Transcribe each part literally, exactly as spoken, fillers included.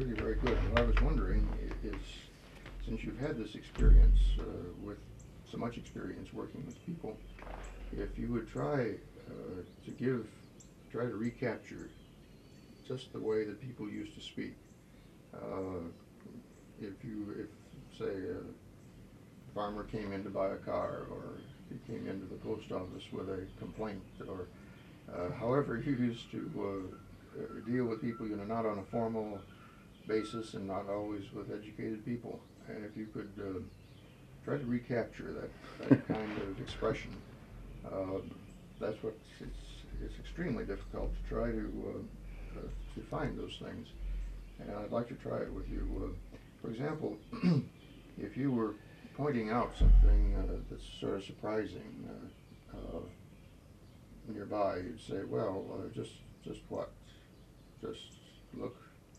really very good. What I was wondering i- is, since you've had this experience uh, with so much experience working with people, if you would try uh, to give, try to recapture just the way that people used to speak. Uh, if you, if say a farmer came in to buy a car, or he came into the post office with a complaint, or uh, however you used to uh, uh, deal with people, you know, not on a formal basis and not always with educated people. And if you could uh, try to recapture that, that kind of expression, uh, that's what it's, it's extremely difficult to try to uh, uh, to find those things. And I'd like to try it with you. Uh, for example, if you were pointing out something uh, that's sort of surprising uh, uh, nearby, you'd say, "Well, uh, just just what? Just look."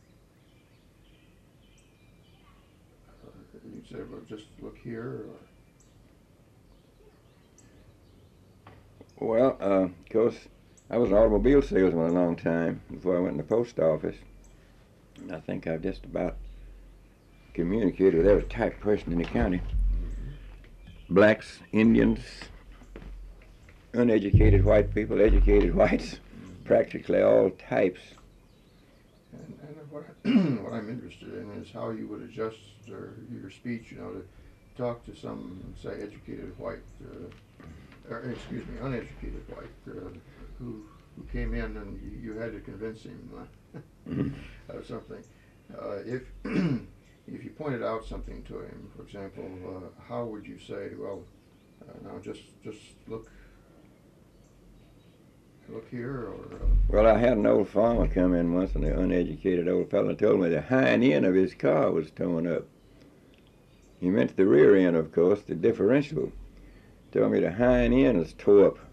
Uh, you'd say, "Well, just look here." Or, Well, uh, of course, I was an automobile salesman a long time before I went in the post office. And I think I've just about communicated with every type of person in the county. Blacks, Indians, uneducated white people, educated whites, practically all types. And, and what, what I'm interested in is how you would adjust uh, your speech, you know, to talk to some, say, educated white, uh, or excuse me, uneducated white, uh, who who came in and you, you had to convince him uh, Mm-hmm. of something. Uh, if if you pointed out something to him, for example, uh, how would you say, well, uh, now just just look look here, or uh, Well, I had an old farmer come in once, and the uneducated old fellow told me the hind end of his car was torn up. He meant the rear end, of course, the differential. Told me the hind end was tore up,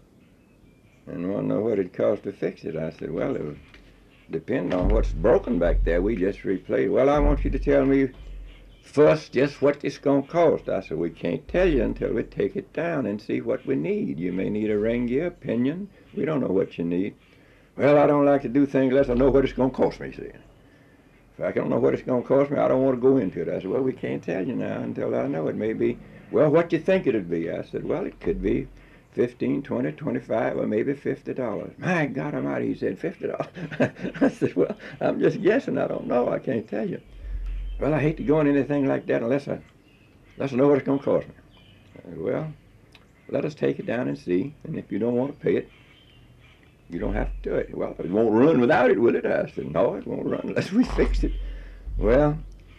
and wanted to know what it cost to fix it. I said, well, it would depend on what's broken back there. We just replaced. Well, I want you to tell me first just what it's going to cost. I said, we can't tell you until we take it down and see what we need. You may need a ring gear, pinion. We don't know what you need. Well, I don't like to do things unless I know what it's going to cost me, see. If I don't know what it's going to cost me, I don't want to go into it. I said, well, we can't tell you now until I know. It may be, well, what do you think it'd be? I said, well, it could be fifteen, twenty, twenty-five, or maybe fifty dollars. My God Almighty, he said fifty dollars. I said, well, I'm just guessing. I don't know. I can't tell you. Well, I hate to go into anything like that unless I, unless I know what it's going to cost me. I said, well, let us take it down and see. And if you don't want to pay it, you don't have to do it. Well, it won't run without it, will it? I said, no, it won't run unless we fix it. Well,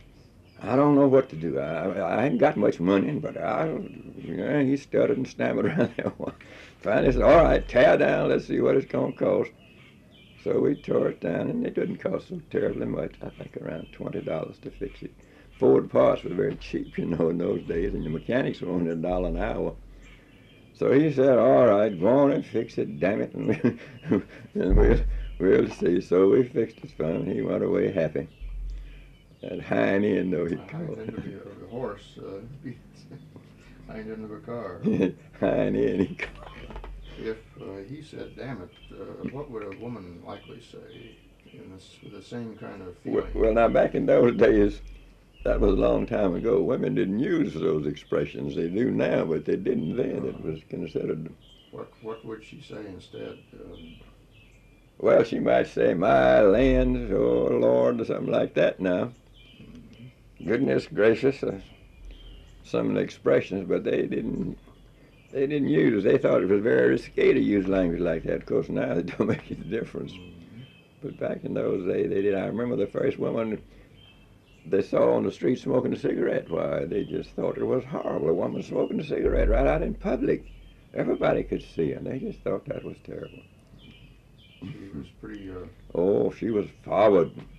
I don't know what to do. I, I ain't got much money, but I, you know, he stuttered and stammered around there. Finally said, all right, tear down, let's see what it's going to cost. So we tore it down, and it didn't cost so terribly much. I think around twenty dollars to fix it. Ford parts were very cheap, you know, in those days, and the mechanics were only a dollar an hour. So he said, all right, go on and fix it, damn it, and, we, and we'll, we'll see. So we fixed it for him. He went away happy. That hind end, though, he hind called end of a, of a horse, uh, beats hind end of a car. Hind end, he called. If uh, he said, damn it, uh, what would a woman likely say in this, with the same kind of feeling? Well, well, now, back in those days, that was a long time ago. Women didn't use those expressions. They do now, but they didn't then. It was considered. What What would she say instead? Um, Well, she might say, my lands, oh Lord, or something like that now. mm-hmm. Goodness gracious, uh, some of the expressions, but they didn't they didn't use. They thought it was very risque to use language like that. Of course, now it don't make any difference. Mm-hmm. But back in those days, they did. I remember the first woman they saw on the street smoking a cigarette. Why, they just thought it was horrible. A woman smoking a cigarette right out in public. Everybody could see her, and they just thought that was terrible. She was pretty... Uh, Oh, she was forward.